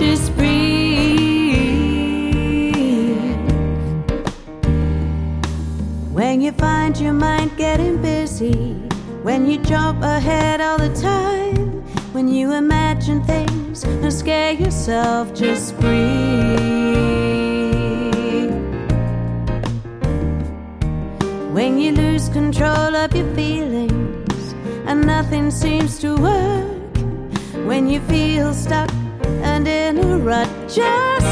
Just breathe. When you find your mind getting busy, when you jump ahead all the time, when you imagine things and scare yourself, just breathe. When you lose control of your feelings and nothing seems to work, when you feel stuck and in a rut, just